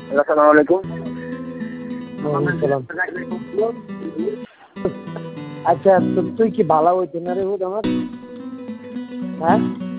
আসসালামু আলাইকুম। আচ্ছা তুই কি ভালো হইতে না রে আমার? হ্যাঁ